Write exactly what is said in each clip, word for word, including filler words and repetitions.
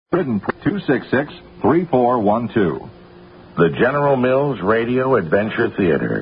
two six six, three four one two. The General Mills Radio Adventure Theater.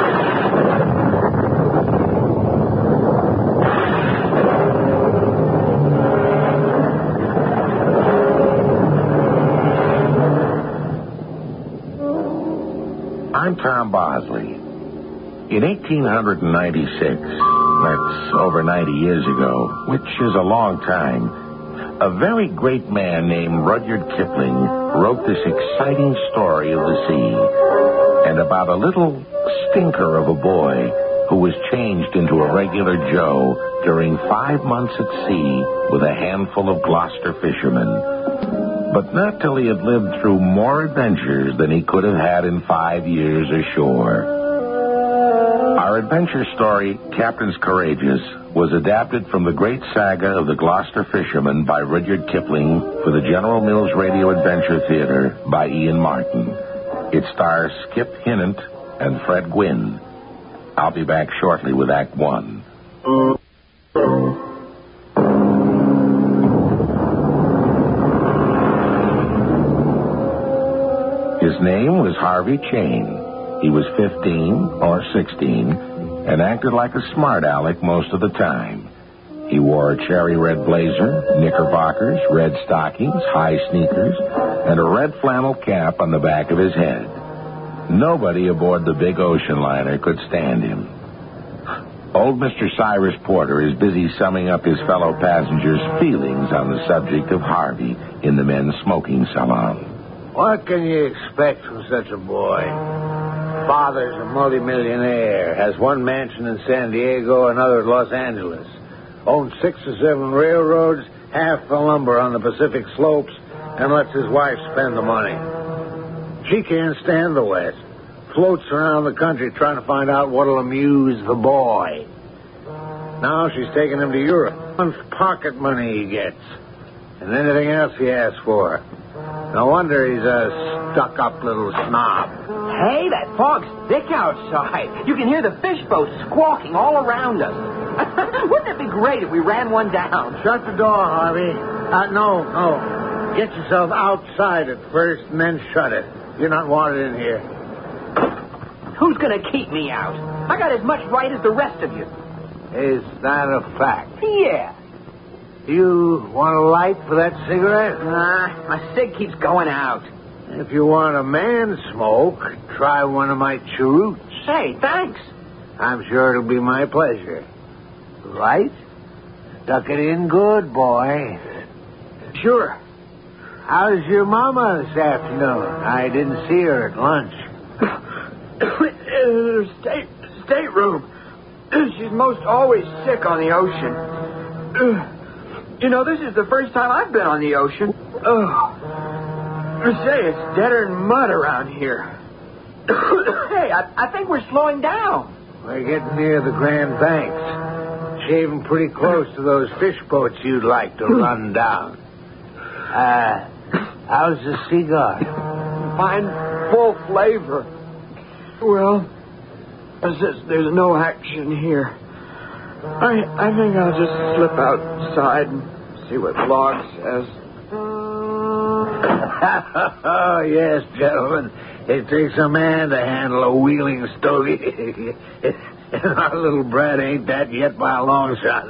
I'm Tom Bosley. In eighteen ninety-six, that's over ninety years ago, which is a long time, a very great man named Rudyard Kipling wrote this exciting story of the sea and about a little stinker of a boy who was changed into a regular Joe during five months at sea with a handful of Gloucester fishermen. But not till he had lived through more adventures than he could have had in five years ashore. Our adventure story, Captains Courageous, was adapted from the great saga of the Gloucester Fishermen by Rudyard Kipling for the General Mills Radio Adventure Theater by Ian Martin. It stars Skip Hinnant and Fred Gwynne. I'll be back shortly with Act One. His name was Harvey Chain. He was fifteen or sixteen and acted like a smart aleck most of the time. He wore a cherry red blazer, knickerbockers, red stockings, high sneakers, and a red flannel cap on the back of his head. Nobody aboard the big ocean liner could stand him. Old Mister Cyrus Porter is busy summing up his fellow passengers' feelings on the subject of Harvey in the men's smoking salon. What can you expect from such a boy? Father's a multimillionaire, has one mansion in San Diego, another at Los Angeles, owns six or seven railroads, half the lumber on the Pacific slopes, and lets his wife spend the money. She can't stand the West, floats around the country trying to find out what'll amuse the boy. Now she's taking him to Europe. How much pocket money he gets, and anything else he asks for. No wonder he's a stuck-up little snob. Hey, that fog's thick outside. You can hear the fish boats squawking all around us. Wouldn't it be great if we ran one down? Shut the door, Harvey. Uh, no, no. Get yourself outside at first and then shut it. You're not wanted in here. Who's going to keep me out? I got as much right as the rest of you. Is that a fact? Yeah. You want a light for that cigarette? Nah, my cig keeps going out. If you want a man smoke, try one of my cheroots. Hey, thanks. I'm sure it'll be my pleasure. Right? Duck it in good, boy. Sure. How's your mama this afternoon? I didn't see her at lunch. In her state, stateroom. She's most always sick on the ocean. You know, this is the first time I've been on the ocean. Oh. Say, it's deader than mud around here. Hey, I, I think we're slowing down. We're getting near the Grand Banks. Shaving pretty close to those fish boats you'd like to run down. Uh, how's the cigar? Fine, full flavor. Well, there's, there's no action here. I I think I'll just slip outside and see what the log says. Oh, yes, gentlemen. It takes a man to handle a wheeling stogie. And our little brat ain't that yet by a long shot.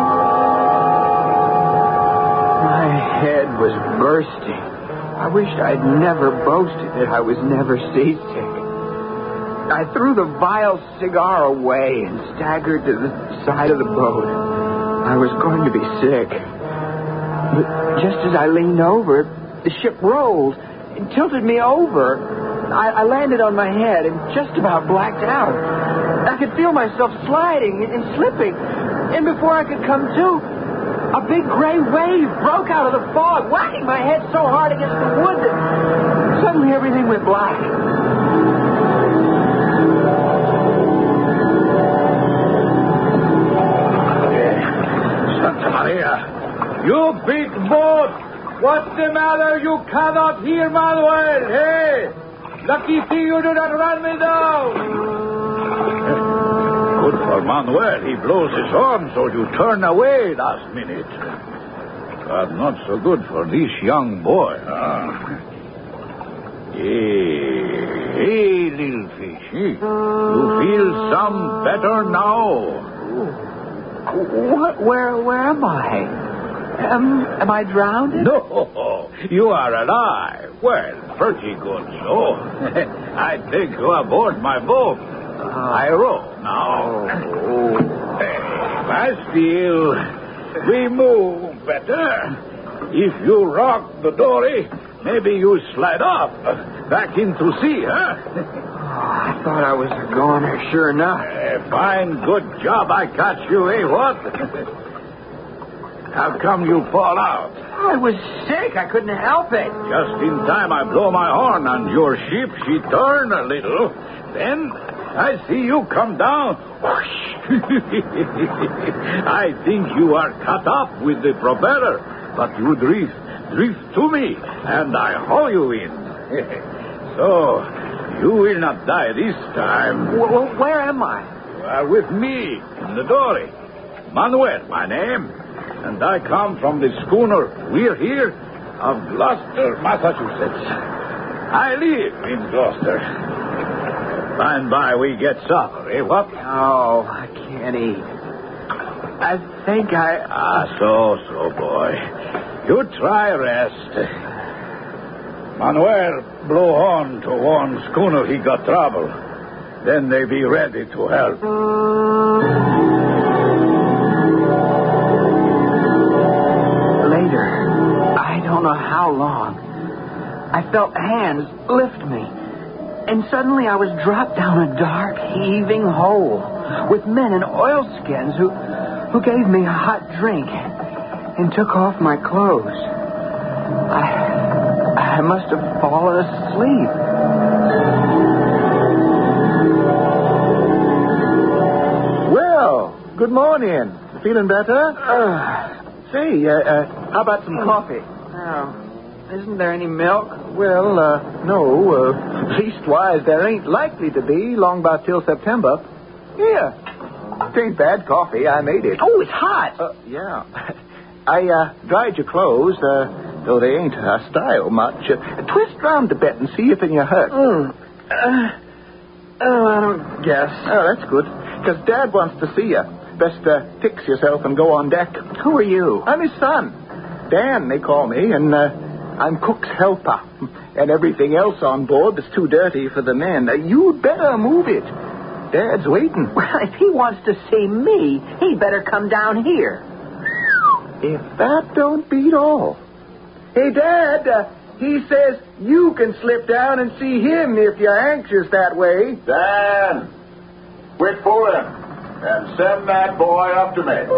My head was bursting. I wished I'd never boasted that I was never seasick. I threw the vile cigar away and staggered to the side of the boat. I was going to be sick. But just as I leaned over, the ship rolled. It tilted me over. I, I landed on my head and just about blacked out. I could feel myself sliding and slipping. And before I could come to, a big gray wave broke out of the fog, whacking my head so hard against the wood that suddenly everything went black. Santa Maria! You big boat! What's the matter? You cannot hear Manuel. Hey! Lucky thing you do not run me down. Good for Manuel. He blows his horn so you turn away last minute. but not so good for this young boy. Huh? Hey, hey, little fish. Hey. You feel some better now? What? Where? Where am I? Am, am I drowned? No, you are alive. Well, pretty good, so. I take you aboard my boat. Uh, I row now. Oh. Hey, Bastille, we move better. If you rock the dory, maybe you slide off back into sea, huh? Oh, I thought I was a goner, sure enough. Uh, fine, good job I caught you, eh, what? How come you fall out? I was sick. I couldn't help it. Just in time I blow my horn and your ship, she turned a little. Then I see you come down. I think you are cut up with the propeller, but you drift, drift to me, and I haul you in. So, you will not die this time. Well, where am I? You are with me in the dory. Manuel, my name. And I come from the schooner We're Here of Gloucester, Massachusetts. I live in Gloucester. By and by we get supper, eh, what? Oh, I can't eat. I think I... Ah, so, so, boy. You try rest. Manuel blow on to warn schooner he got trouble. Then they be ready to help. How long? I felt hands lift me, and suddenly I was dropped down a dark, heaving hole with men in oilskins who, who gave me a hot drink and took off my clothes. I, I must have fallen asleep. Well, good morning. Feeling better? Uh, Say, uh, uh, how about some coffee? Oh, isn't there any milk? Well, uh, no. Uh, leastwise, there ain't likely to be long about till September. Here. It ain't bad coffee. I made it. Oh, it's hot. Uh, yeah. I uh, dried your clothes, uh, though they ain't uh, style much. Uh, twist round a bit and see if any are hurt. Mm. Uh, oh, I don't guess. Oh, that's good. Because Dad wants to see you. Best uh, fix yourself and go on deck. Who are you? I'm his son. Dan, they call me, and uh, I'm cook's helper. And everything else on board is too dirty for the men. Uh, you'd better move it. Dad's waiting. Well, if he wants to see me, he better come down here. If that don't beat all. Hey, Dad, uh, he says you can slip down and see him if you're anxious that way. Dan, quit fooling and send that boy up to me.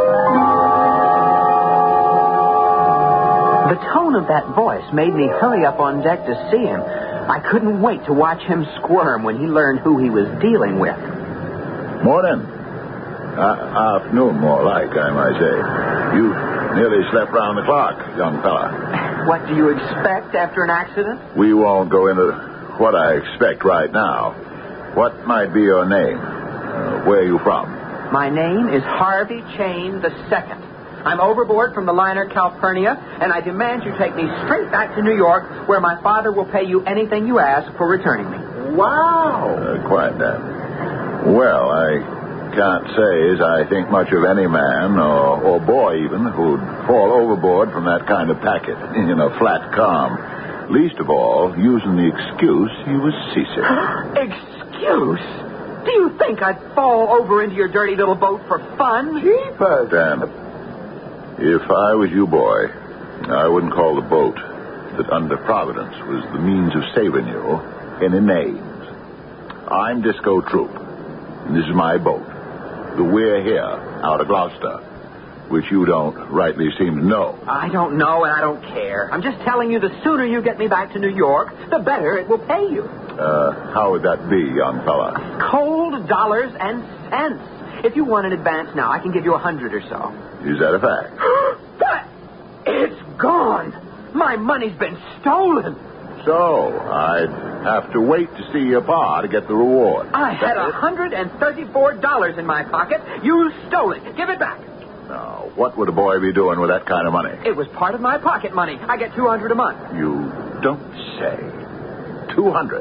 The tone of that voice made me hurry up on deck to see him. I couldn't wait to watch him squirm when he learned who he was dealing with. Morning. Uh, afternoon, more like, I might say. You nearly slept round the clock, young fella. What do you expect after an accident? We won't go into what I expect right now. What might be your name? Uh, where are you from? My name is Harvey Chain the Second. I'm overboard from the liner Calpurnia, and I demand you take me straight back to New York, where my father will pay you anything you ask for returning me. Wow. Uh, quiet down. Well, I can't say as I think much of any man, or, or boy even, who'd fall overboard from that kind of packet in a flat calm. Least of all, using the excuse he was seasick. Excuse? Do you think I'd fall over into your dirty little boat for fun? Jeepers. Dan, if I was you, boy, I wouldn't call the boat that under Providence was the means of saving you any names. I'm Disco Troop, and this is my boat, the We're Here, out of Gloucester, which you don't rightly seem to know. I don't know, and I don't care. I'm just telling you, the sooner you get me back to New York, the better it will pay you. Uh, how would that be, young fella? Cold dollars and cents. If you want an advance now, I can give you a hundred or so. Is that a fact? But it's gone. My money's been stolen. So, I'd have to wait to see your pa to get the reward. I had a hundred and thirty-four dollars in my pocket. You stole it. Give it back. Now, what would a boy be doing with that kind of money? It was part of my pocket money. I get two hundred a month. You don't say. Two hundred.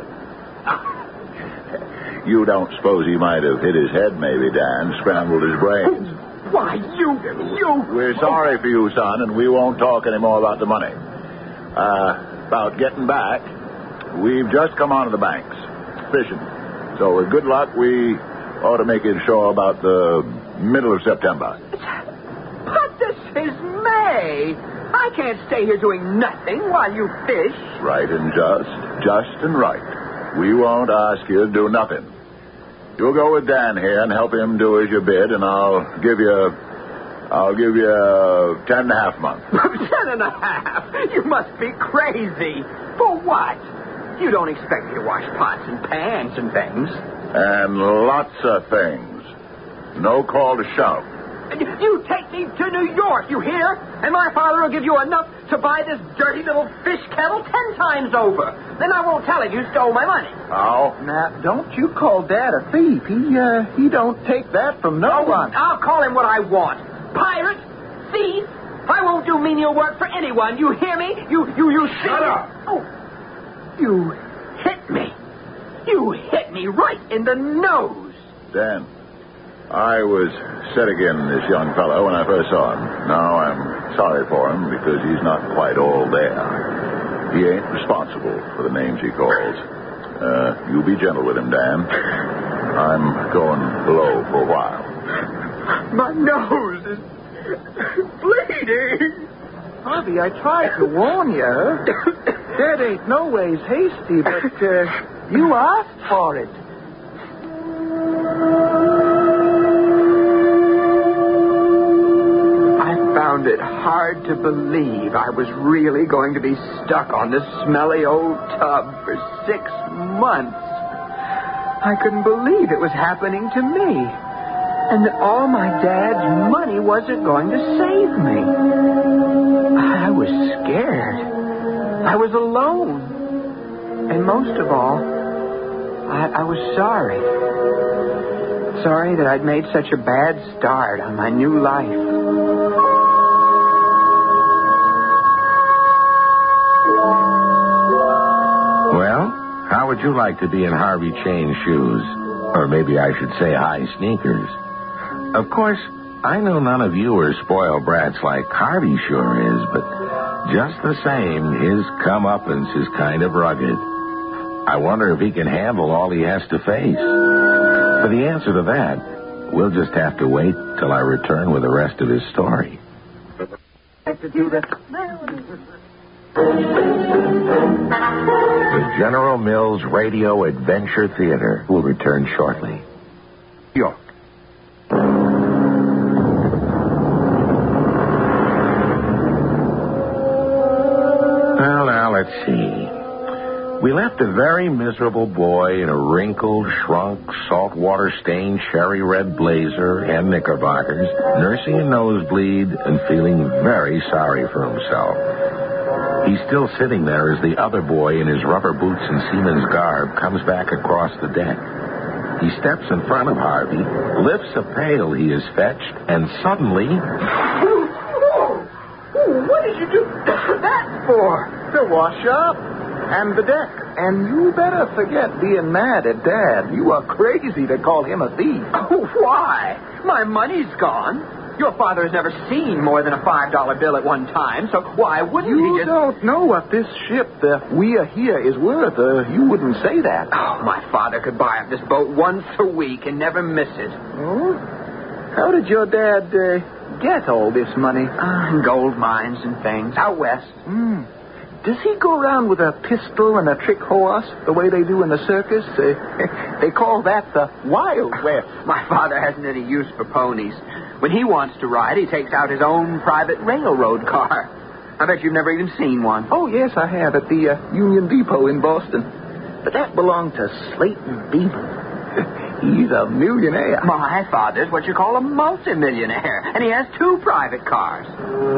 You don't suppose he might have hit his head, maybe, Dan, scrambled his brains? Why, you, you... We're sorry for you, son, and we won't talk any more about the money. Uh, about getting back, we've just come out of the banks, fishing. So with good luck, we ought to make it sure about the middle of September. But this is May. I can't stay here doing nothing while you fish. Right and just. Just and right. We won't ask you to do nothing. You'll go with Dan here and help him do as you bid, and I'll give you... I'll give you uh, ten and a half months. Ten and a half? You must be crazy. For what? You don't expect me to wash pots and pans and things. And lots of things. No call to shove. You take me to New York, you hear? And my father will give you enough to buy this dirty little fish kettle ten times over. Then I won't tell him you stole my money. Oh? Now, don't you call Dad a thief. He, uh, he don't take that from no one. I'll call him what I want. Pirate, thief. I won't do menial work for anyone. You hear me? You, you, you... Shut up. Oh, you hit me. You hit me right in the nose. Dan, I was set again this young fellow when I first saw him. Now I'm sorry for him because he's not quite all there. He ain't responsible for the names he calls. Uh, you be gentle with him, Dan. I'm going below for a while. My nose is bleeding. Harvey, I tried to warn you. Dad ain't no ways hasty, but uh, you asked for it. I found it hard to believe I was really going to be stuck on this smelly old tub for six months. I couldn't believe it was happening to me. And that all my dad's money wasn't going to save me. I was scared. I was alone. And most of all, I, I was sorry. Sorry that I'd made such a bad start on my new life. Well, how would you like to be in Harvey Chain's shoes? Or maybe I should say high sneakers. Of course, I know none of you are spoiled brats like Harvey sure is, but just the same, his comeuppance is kind of rugged. I wonder if he can handle all he has to face. For the answer to that, we'll just have to wait till I return with the rest of his story. The General Mills Radio Adventure Theater will return shortly. York. Well, now, let's see. We left a very miserable boy in a wrinkled, shrunk, saltwater-stained cherry red blazer and knickerbockers, nursing a nosebleed and feeling very sorry for himself. He's still sitting there as the other boy in his rubber boots and seaman's garb comes back across the deck. He steps in front of Harvey, lifts a pail he has fetched, and suddenly... What did you do that for? To wash up. And the deck. And you better forget being mad at Dad. You are crazy to call him a thief. Oh, why? My money's gone. Your father has never seen more than a five dollar bill at one time, so why wouldn't you he just... You don't know what this ship, the We Are Here, is worth. Uh, you wouldn't say that. Oh, my father could buy up this boat once a week and never miss it. Oh? How did your dad uh, get all this money? Uh, gold mines and things. Out west. Hmm. Does he go around with a pistol and a trick horse the way they do in the circus? Uh, they call that the Wild West. My father hasn't any use for ponies. When he wants to ride, he takes out his own private railroad car. I bet you've never even seen one. Oh, yes, I have, at the uh, Union Depot in Boston. But that belonged to Slayton Beaver. He's a millionaire. My father's what you call a multimillionaire, and he has two private cars.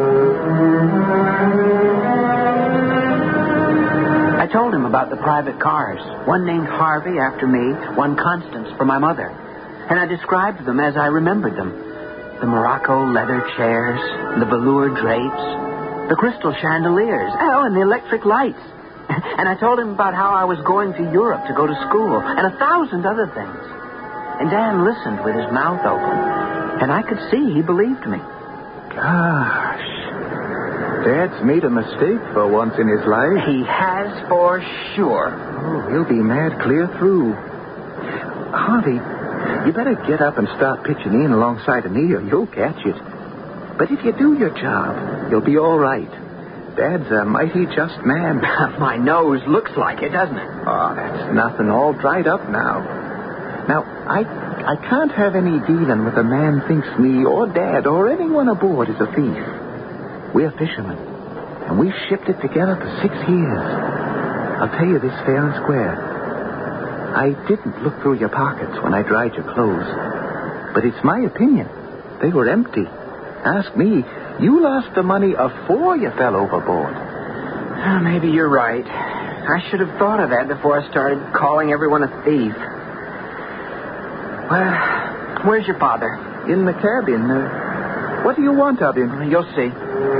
I told him about the private cars. One named Harvey after me, one Constance for my mother. And I described them as I remembered them. The Morocco leather chairs, the velour drapes, the crystal chandeliers, oh, and the electric lights. And I told him about how I was going to Europe to go to school, and a thousand other things. And Dan listened with his mouth open, and I could see he believed me. Gosh. Dad's made a mistake for once in his life. He has for sure. Oh, he'll be mad clear through. Harvey, you better get up and start pitching in alongside of me or you'll catch it. But if you do your job, you'll be all right. Dad's a mighty just man. My nose looks like it, doesn't it? Oh, that's nothing. All dried up now. Now, I I can't have any dealing with a man thinks me or Dad or anyone aboard is a thief. We're fishermen, and we've shipped it together for six years. I'll tell you this fair and square. I didn't look through your pockets when I dried your clothes, but it's my opinion. They were empty. Ask me, you lost the money afore you fell overboard. Oh, maybe you're right. I should have thought of that before I started calling everyone a thief. Well, where's your father? In the cabin. Uh, what do you want of him? You'll see.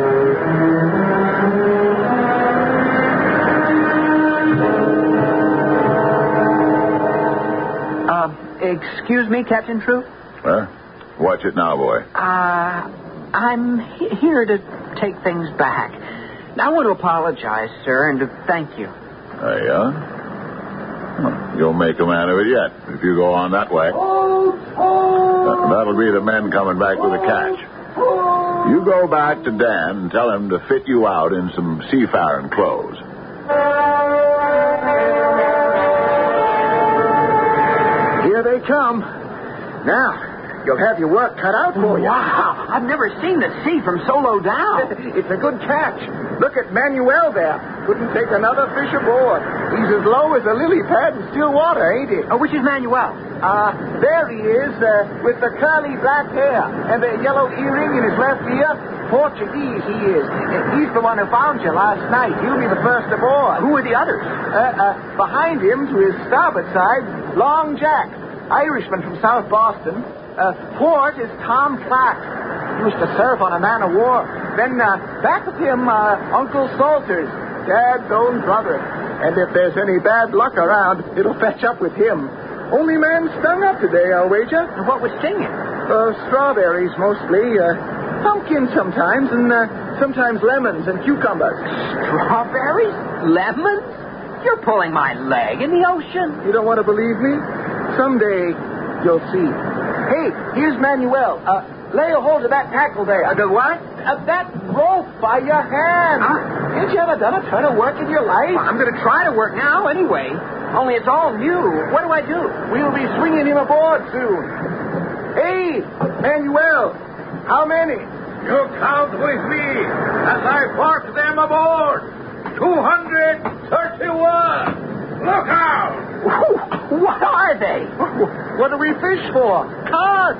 Uh, excuse me, Captain Troop? Huh? Watch it now, boy. Uh, I'm he- here to take things back. I want to apologize, sir, and to thank you. Uh, yeah? Well, you'll make a man of it yet if you go on that way. Th- that'll be the men coming back with the catch. You go back to Dan and tell him to fit you out in some seafaring clothes. Here they come. Now, you'll have your work cut out for you. Wow, I've never seen the sea from so low down. It's a good catch. Look at Manuel there. Couldn't take another fish aboard. He's as low as a lily pad in still water, ain't he? Oh, which is Manuel? Uh, there he is, uh, with the curly black hair and the yellow earring in his left ear. Portuguese, he is. He's the one who found you last night. He'll be the first aboard. Who are the others? Uh, uh, behind him, to his starboard side, Long Jack, Irishman from South Boston. Uh, port is Tom Clark. He used to serve on a man of war. Then uh, back of him, uh, Uncle Salters, Dad's own brother. And if there's any bad luck around, it'll fetch up with him. Only man stung up today, I'll wager. And what was stinging? Uh, strawberries, mostly. Uh, pumpkins sometimes, and uh, sometimes lemons and cucumbers. Strawberries? Lemons? You're pulling my leg in the ocean. You don't want to believe me? Someday, you'll see. Hey, here's Manuel. Uh, lay a hold of that tackle there. Uh, the what? Uh, that rope by your hand. Huh? Ain't you ever done a ton of work in your life? Well, I'm going to try to work now anyway. Only it's all new. What do I do? We'll be swinging him aboard soon. Hey, Manuel, how many? You count with me as I park them aboard. two hundred thirty-one. Look out! Whew, what are they? What do we fish for? Cod!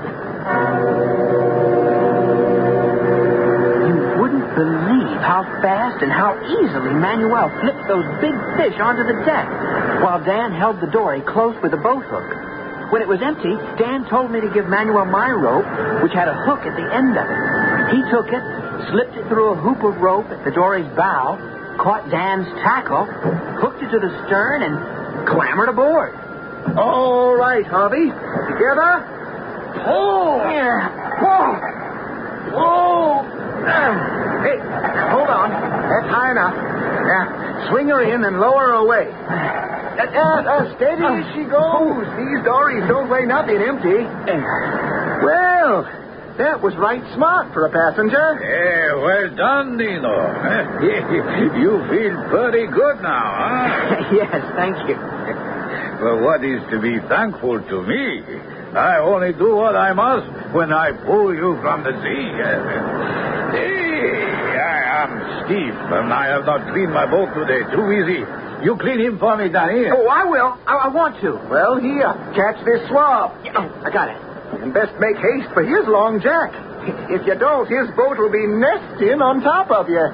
You wouldn't believe how fast and how easily Manuel flipped those big fish onto the deck, while Dan held the dory close with a boat hook. When it was empty, Dan told me to give Manuel my rope, which had a hook at the end of it. He took it, slipped it through a hoop of rope at the dory's bow, caught Dan's tackle, hooked it to the stern, and clambered aboard. All right, Harvey. Together. Oh! Yeah. Whoa! Whoa! Uh, hey, hold on. That's high enough. Now, swing her in and lower her away. Uh, uh, uh, steady as she goes. These dories don't weigh nothing empty. Well, that was right smart for a passenger. Yeah, well done, Dino. You feel pretty good now, huh? Yes, thank you. Well, what is to be thankful to me? I only do what I must when I pull you from the sea. Hey, I am stiff, and I have not cleaned my boat today. Too easy. You clean him for me, Danny. Oh, I will. I, I want to. Well, here, catch this swab. Oh, I got it. And best make haste for his Long Jack. If you don't, his boat will be nesting on top of you.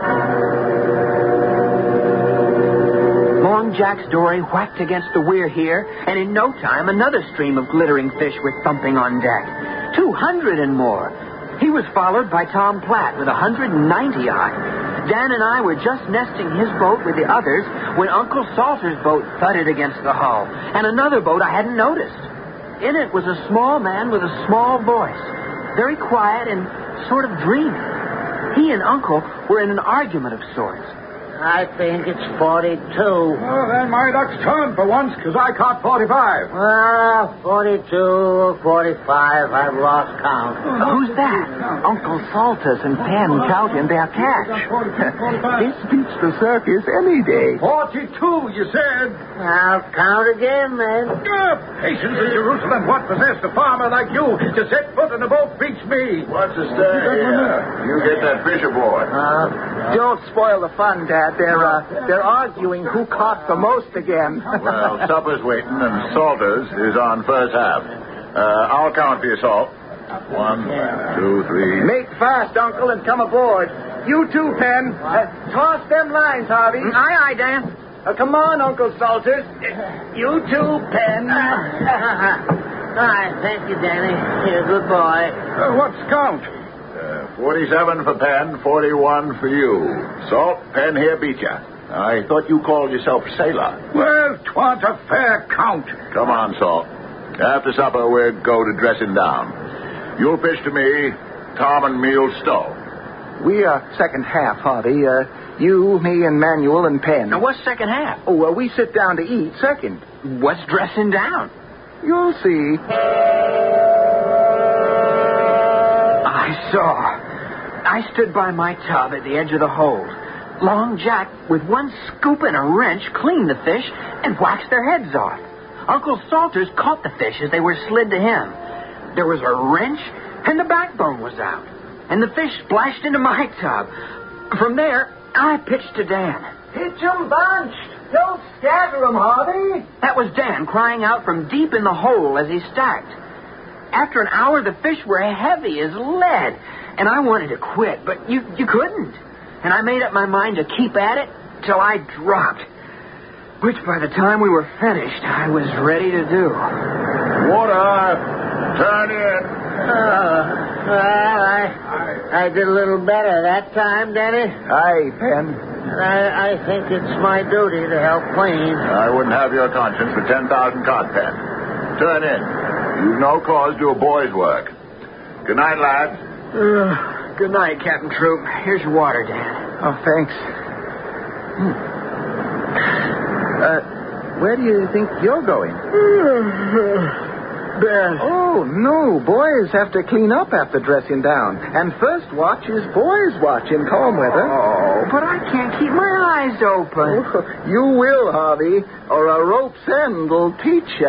Long Jack's dory whacked against the weir here, and in no time, another stream of glittering fish were thumping on deck. Two hundred and more. He was followed by Tom Platt with one hundred ninety odd. Dan and I were just nesting his boat with the others when Uncle Salter's boat thudded against the hull, and another boat I hadn't noticed. In it was a small man with a small voice, very quiet and sort of dreamy. He and Uncle were in an argument of sorts. I think it's forty-two. Well, then my luck's turned for once, because I caught forty-five. Well, forty-two, forty-five, I've lost count. Who's that? Uncle Salters and Penn counting their catch. This beats the circus any day. Forty-two, you said. I'll count again, then. Uh, patience in Jerusalem. What possessed a farmer like you to set foot in a boat beats me? What's the stir here? You get that fish aboard. Uh, Don't spoil the fun, Dad. They're, uh, they're arguing who caught the most again. Well, supper's waiting, and Salters is on first half. Uh, I'll count for you, Salt. One, two, three. Make fast, Uncle, and come aboard. You too, Penn. Uh, toss them lines, Harvey. Aye, aye, Dan. Uh, come on, Uncle Salters. You too, Penn. All right, thank you, Danny. You're a good boy. Uh, what's count? Uh, forty-seven for Penn, forty-one for you. Salt, Penn here beat you. I thought you called yourself a sailor. Well, 'twan't a fair count. Come on, Salt. After supper, we'll go to dressing down. You'll fish to me, Tom and me'll stow. We are second half, Harvey. Uh, you, me, and Manuel and Penn. Now, what's second half? Oh, well, we sit down to eat second. What's dressing down? You'll see. I saw. I stood by my tub at the edge of the hold. Long Jack, with one scoop and a wrench, cleaned the fish and waxed their heads off. Uncle Salters caught the fish as they were slid to him. There was a wrench, and the backbone was out. And the fish splashed into my tub. From there, I pitched to Dan. Pitch 'em bunched. Don't scatter 'em, Harvey. That was Dan crying out from deep in the hole as he stacked. After an hour, the fish were heavy as lead, and I wanted to quit, but you, you couldn't. And I made up my mind to keep at it till I dropped, which by the time we were finished, I was ready to do. Water! Turn in! Uh, well, I, I did a little better that time, Danny. Aye, Penn. I, I think it's my duty to help clean. I wouldn't have your conscience for ten thousand cod, Penn. Turn in. You've no cause to do a boy's work. Good night, lads. Uh, good night, Captain Troop. Here's your water, Dan. Oh, thanks. Hmm. Uh, where do you think you're going? Ben. Oh, no. Boys have to clean up after dressing down. And first watch is boys' watch in calm weather. Oh, but I can't keep my eyes open. Oh, you will, Harvey, or a rope's end will teach you.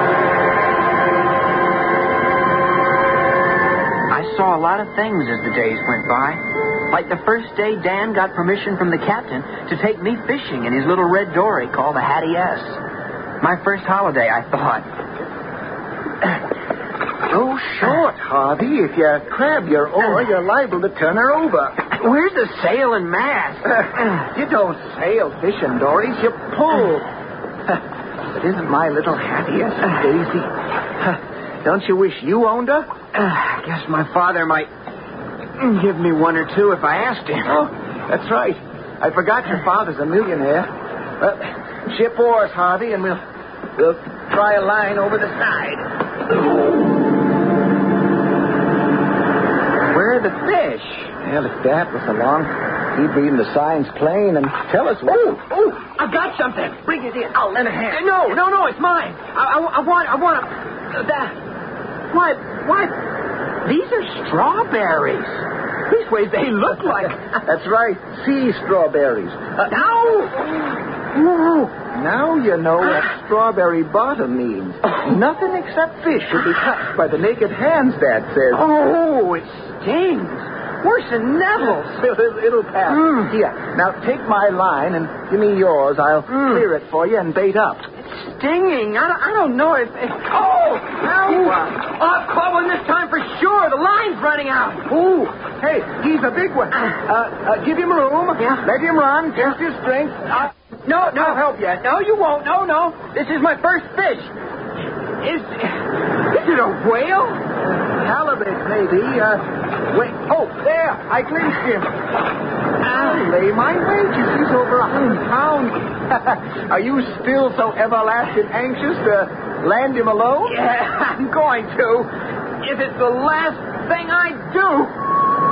I saw a lot of things as the days went by. Like the first day Dan got permission from the captain to take me fishing in his little red dory called the Hattie S. My first holiday, I thought. Go short, Harvey. If you crab your oar, you're liable to turn her over. Where's the sail and mast? You don't sail fishing dories, you pull. But isn't my little Hattie S a daisy? Don't you wish you owned her? I guess my father might give me one or two if I asked him. Oh, that's right. I forgot your father's a millionaire. Uh, ship oars, Harvey, and we'll, we'll try a line over the side. Where are the fish? Well, if Dad was along, he'd read the signs plain and tell us what. Oh, oh, I've got something. Bring it in. I'll lend a hand. No, no, no, it's mine. I, I, I want, I want a, uh, that. Why, why? These are strawberries. Leastways, they look like. That's right. Sea strawberries. Uh, no. Whoa. Now you know what strawberry bottom means. Nothing except fish should be touched by the naked hands, Dad says. Oh, it stings. Worse than nettles. It'll, it'll pass. Mm. Here, now take my line and give me yours. I'll Mm. clear it for you and bait up. It's stinging. I don't, I don't know if... if oh! Now what? I've caught one this time for sure. The line's running out. Ooh, hey, he's a big one. Uh, uh, give him room. Yeah. Let him run. Test his strength. Uh, No, no. I'll help you. No, you won't. No, no. This is my first fish. Is, is it a whale? Halibut, maybe. Uh, wait. Oh, there. I glimpsed him. I'll lay my wages. He's over a hundred pounds. Are you still so everlasting anxious to land him alone? Yeah, I'm going to. If it's the last thing I do.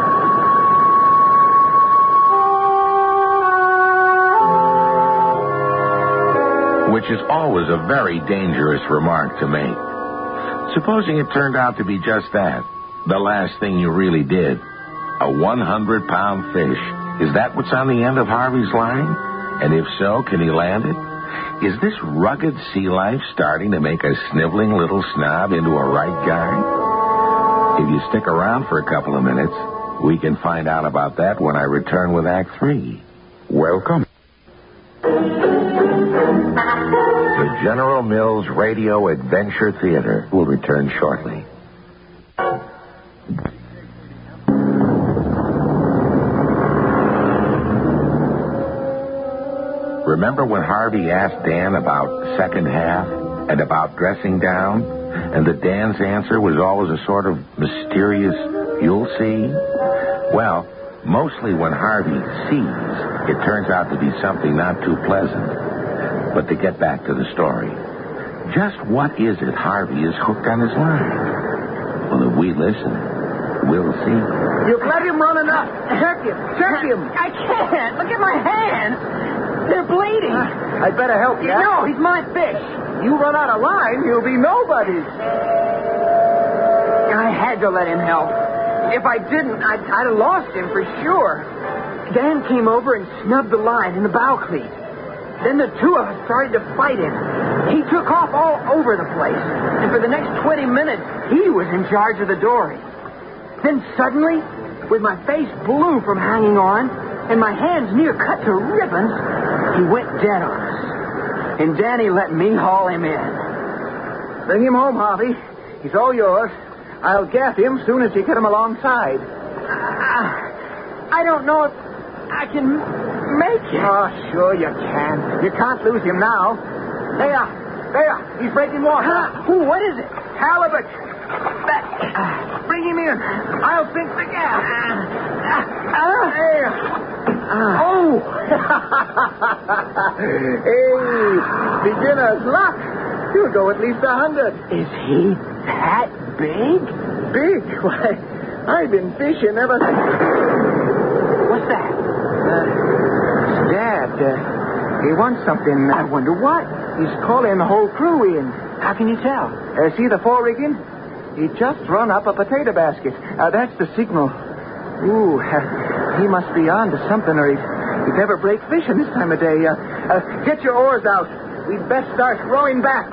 Which is always a very dangerous remark to make. Supposing it turned out to be just that, the last thing you really did, a hundred pound fish. Is that what's on the end of Harvey's line? And if so, can he land it? Is this rugged sea life starting to make a sniveling little snob into a right guy? If you stick around for a couple of minutes, we can find out about that when I return with Act Three. Welcome. The General Mills Radio Adventure Theater will return shortly. Remember when Harvey asked Dan about second half and about dressing down? And that Dan's answer was always a sort of mysterious, you'll see? Well, mostly when Harvey sees, it turns out to be something not too pleasant. But to get back to the story, just what is it Harvey is hooked on his line? Well, if we listen, we'll see. You've let him run enough. Check him. Check him. I can't. Look at my hands. They're bleeding. Uh, I'd better help you. No, he's my fish. You run out of line, he'll be nobody's. I had to let him help. If I didn't, I'd, I'd have lost him for sure. Dan came over and snubbed the line in the bow cleat. Then the two of us started to fight him. He took off all over the place. And for the next twenty minutes, he was in charge of the dory. Then suddenly, with my face blue from hanging on and my hands near cut to ribbons, he went dead on us. And Danny let me haul him in. Bring him home, Harvey. He's all yours. I'll gaff him soon as you get him alongside. Uh, I don't know if I can make it. Oh, sure you can. You can't lose him now. There. There. He's breaking water. Huh? Ooh, what is it? Halibut. That, Uh, bring him in. I'll sink the gap. uh, uh, There. uh, Oh. Hey, beginner's luck. He'll go at least a hundred. Is he that big? Big? Why, I've been fishing ever since. What's that? Uh, Dad, uh, he wants something. I wonder what. He's calling the whole crew in. How can you tell? Uh, see the fore rigging? He just run up a potato basket. Uh, that's the signal. Ooh, uh, he must be on to something, or he'd, he'd never break fishing this time of day. Uh, uh, get your oars out. We'd best start rowing back.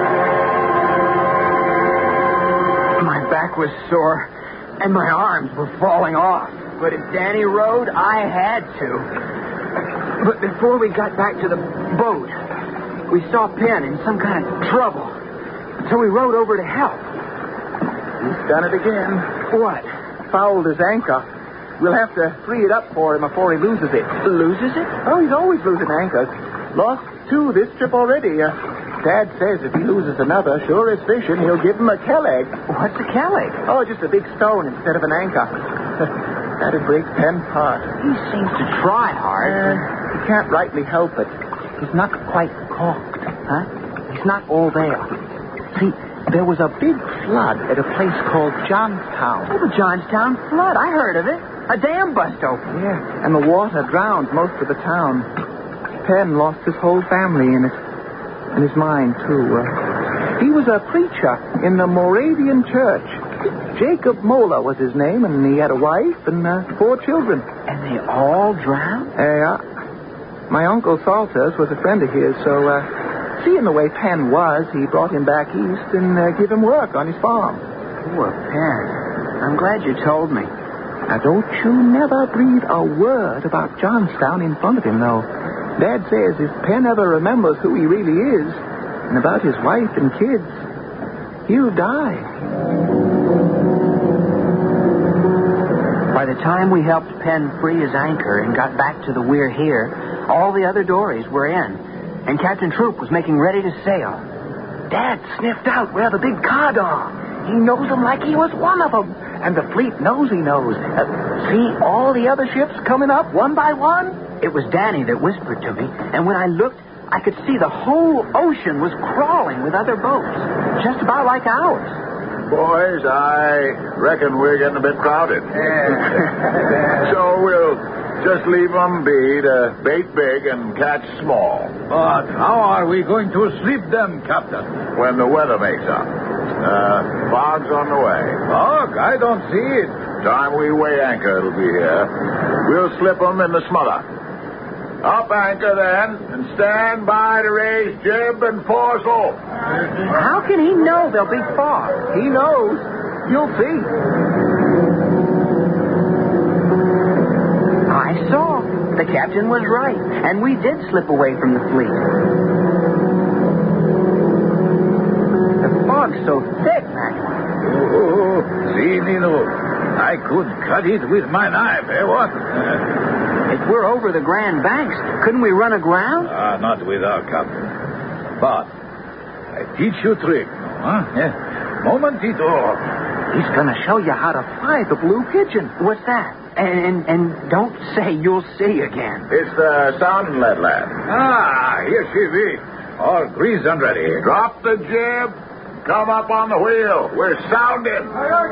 My back was sore, and my arms were falling off. But if Danny rowed, I had to. But before we got back to the boat, we saw Penn in some kind of trouble. So we rowed over to help. He's done it again. What? Fouled his anchor. We'll have to free it up for him before he loses it. Loses it? Oh, he's always losing anchors. Lost two this trip already. Uh, Dad says if he loses another, sure as fishing, he'll give him a kelleg. What's a kelleg? Oh, just a big stone instead of an anchor. That'd break Penn apart. He seems to try hard. Uh, he can't rightly help it. He's not quite caulked. Huh? He's not all there. See, there was a big flood at a place called Johnstown. Oh, the Johnstown flood. I heard of it. A dam bust open. Yeah, and the water drowned most of the town. Penn lost his whole family in it. And his mind, too. Uh, he was a preacher in the Moravian church. Jacob Moeller was his name, and he had a wife and uh, four children. And they all drowned? Yeah. My Uncle Salters was a friend of his, so uh, seeing the way Penn was, he brought him back east and uh, gave him work on his farm. Poor Penn. I'm glad you told me. Now, don't you never breathe a word about Johnstown in front of him, though. Dad says if Penn ever remembers who he really is and about his wife and kids, he'll die. By the time we helped Penn free his anchor and got back to the We're Here, all the other dories were in, and Captain Troop was making ready to sail. Dad sniffed out where the big cod are. He knows them like he was one of them. And the fleet knows he knows. Uh, see all the other ships coming up one by one? It was Danny that whispered to me. And when I looked, I could see the whole ocean was crawling with other boats. Just about like ours. Boys, I reckon we're getting a bit crowded. Yeah. So we'll just leave them be to bait big and catch small. But how are we going to sleep them, Captain? When the weather makes up. Uh, fog's on the way. Fog? I don't see it. Time we weigh anchor, it'll be here. We'll slip them in the smother. Up anchor, then, and stand by to raise jib and foresail. How can he know there'll be fog? He knows. You'll see. I saw. The captain was right, and we did slip away from the fleet. The fog's so thick, Manuel. Oh, see, Nino, I could cut it with my knife, eh, what? If we're over the Grand Banks, couldn't we run aground? Ah, not without, Captain. But I teach you trick, huh? Yeah. Momentito. He's going to show you how to fly the blue pigeon. What's that? And, and and don't say you'll see again. It's the sounding lead, lad. Ah, here she be. All greased and ready. Drop the jib. Come up on the wheel. We're sounding.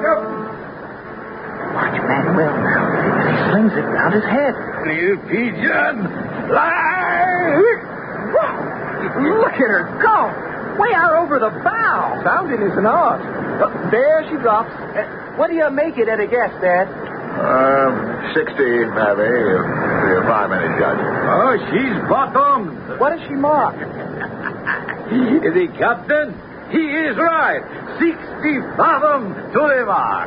Watch Manuel now. He slings it round his head. Little pigeon, fly! Look at her go! Way out over the bow. Sounding is an art. Uh, there she drops. Uh, what do you make it at a guess, Dad? Um, sixty, maybe. Be a five-minute judge. Oh, she's bottomed. What does she mark? The captain, he is right. Sixty fathom to the mark.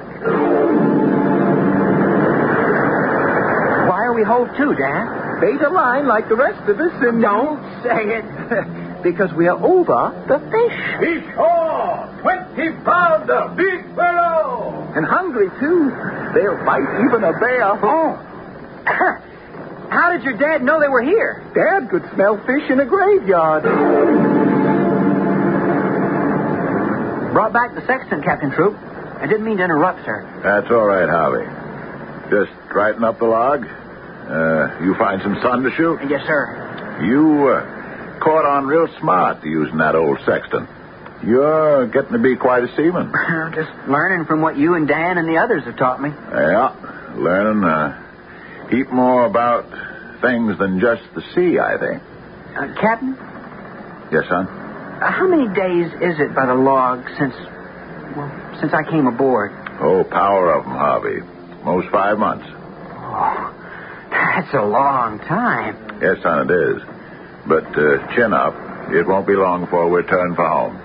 Why are we hove to, Dan? Bait a line like the rest of us and... Don't say it. Because we are over the fish. Fish, oh, twenty pounder, big fellow. And hungry, too. They'll fight even a bear. Oh. How did your dad know they were here? Dad could smell fish in a graveyard. Brought back the sextant, Captain Troop. I didn't mean to interrupt, sir. That's all right, Harvey. Just brighten up the log. Uh, you find some sun to shoot? Yes, sir. You uh, caught on real smart using that old sextant. You're getting to be quite a seaman. Just learning from what you and Dan and the others have taught me. Yeah, learning a heap more about things than just the sea, I think. Uh, Captain? Yes, son? Uh, how many days is it by the log since, well, since I came aboard? Oh, power of them, Harvey. Most five months. Oh, that's a long time. Yes, son, it is. But uh, chin up. It won't be long before we turn for home.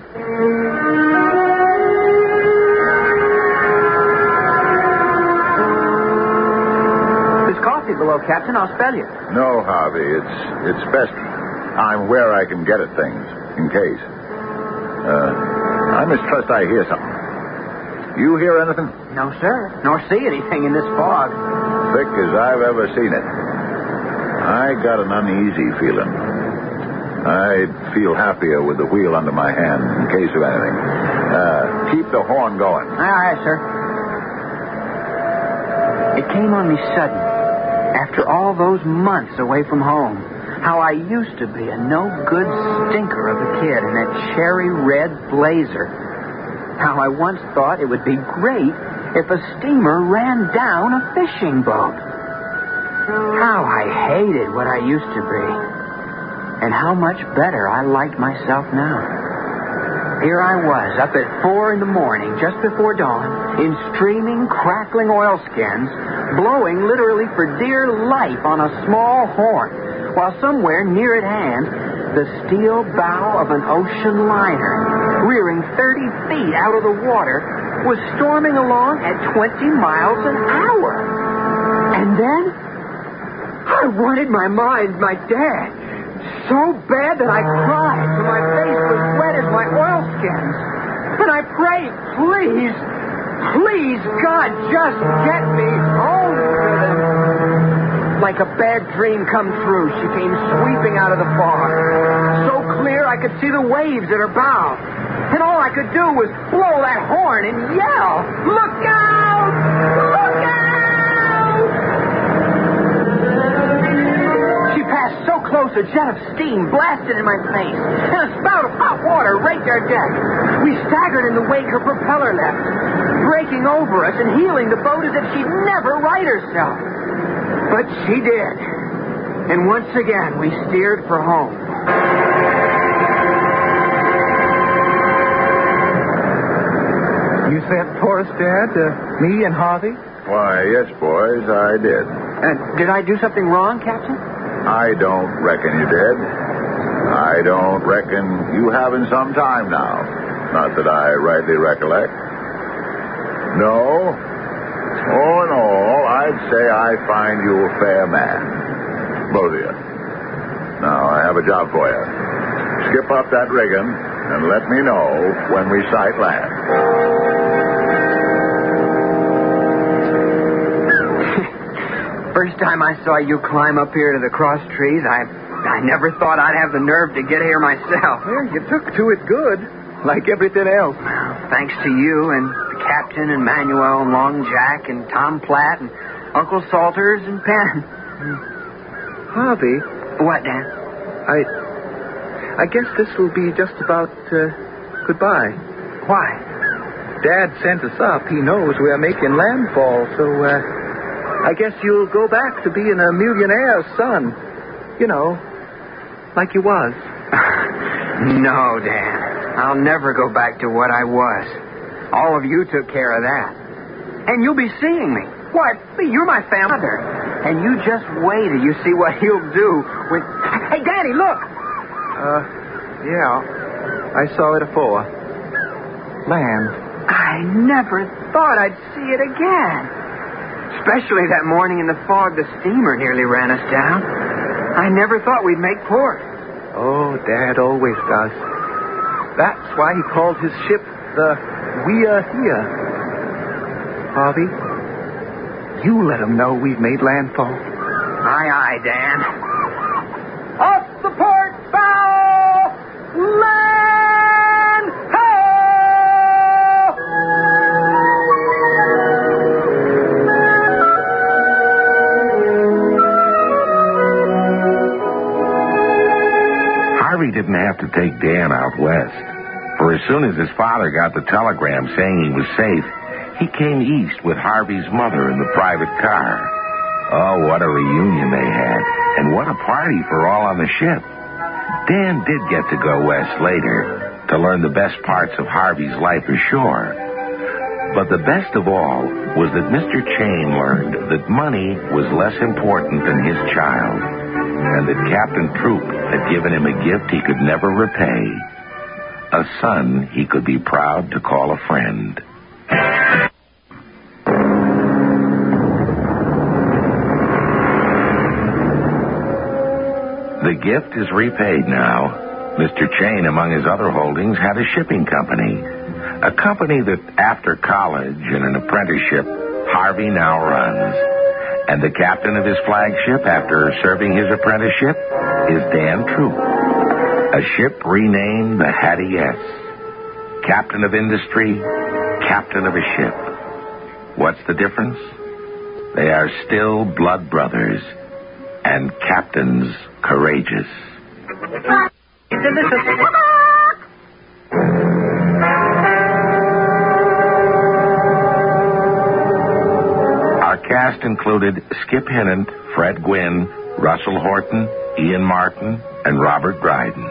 There's coffee below, Captain. I'll spell you. No, Harvey. It's it's best I'm where I can get at things, in case. Uh, I mistrust I hear something. You hear anything? No, sir. Nor see anything in this fog. Thick as I've ever seen it. I got an uneasy feeling. I'd feel happier with the wheel under my hand in case of anything. Uh, keep the horn going. All right, sir. It came on me sudden, after all those months away from home, how I used to be a no-good stinker of a kid in that cherry red blazer. How I once thought it would be great if a steamer ran down a fishing boat. How I hated what I used to be. And how much better I liked myself now. Here I was, up at four in the morning, just before dawn, in streaming, crackling oilskins, blowing literally for dear life on a small horn, while somewhere near at hand, the steel bow of an ocean liner, rearing thirty feet out of the water, was storming along at twenty miles an hour. And then, I wanted my mind, my dad, so bad that I cried till my face was wet as my oilskins. And I prayed, please, please, God, just get me home to them. Like a bad dream come true, she came sweeping out of the fog. So clear I could see the waves at her bow. And all I could do was blow that horn and yell, "Look out! Look out!" She passed so close, a jet of steam blasted in my face, and a spout of hot water raked our deck. We staggered in the wake her propeller left, breaking over us and heeling the boat as if she'd never right herself. But she did. And once again, we steered for home. You sent for us, Dad? Uh, me and Harvey? Why, yes, boys, I did. Uh, did I do something wrong, Captain? I don't reckon you did. I don't reckon you have in some time now. Not that I rightly recollect. No. All in all, I'd say I find you a fair man. Both of you. Now, I have a job for you. Skip up that rigging and let me know when we sight land. First time I saw you climb up here to the cross trees, I I never thought I'd have the nerve to get here myself. Well, you took to it good, like everything else. Well, thanks to you and the Captain and Manuel and Long Jack and Tom Platt and Uncle Salters and Penn. Harvey? What, Dan? I... I guess this will be just about, uh, goodbye. Why? Dad sent us up. He knows we are making landfall, so, uh... I guess you'll go back to being a millionaire's son. You know, like you was. No, Dan. I'll never go back to what I was. All of you took care of that. And you'll be seeing me. Why, you're my father. And you just wait till you see what he'll do when... Hey, Daddy, look! Uh, yeah. I saw it afore. Land. I never thought I'd see it again. Especially that morning in the fog, the steamer nearly ran us down. I never thought we'd make port. Oh, Dad always does. That's why he called his ship the We Are Here. Harvey, you let him know we've made landfall. Aye, aye, Dan. Off the port bow! Land ho! Harvey didn't have to take Dan out west, for as soon as his father got the telegram saying he was safe, he came east with Harvey's mother in the private car. Oh, what a reunion they had, and what a party for all on the ship. Dan did get to go west later to learn the best parts of Harvey's life ashore. But the best of all was that Mister Chain learned that money was less important than his child, and that Captain Troop had given him a gift he could never repay, a son he could be proud to call a friend. The gift is repaid now. Mister Chain, among his other holdings, had a shipping company, a company that after college and an apprenticeship, Harvey now runs. And the captain of his flagship, after serving his apprenticeship, is Dan Troop. A ship renamed the Hattie S. Captain of industry, captain of a ship. What's the difference? They are still blood brothers, and captains courageous. Our cast included Skip Hinnant, Fred Gwynn, Russell Horton, Ian Martin, and Robert Dryden.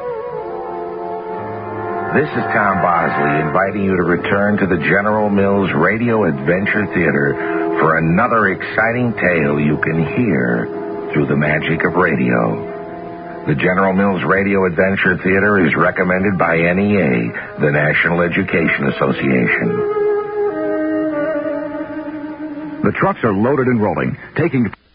This is Tom Bosley inviting you to return to the General Mills Radio Adventure Theater for another exciting tale you can hear through the magic of radio. The General Mills Radio Adventure Theater is recommended by N E A, the National Education Association. The trucks are loaded and rolling, taking...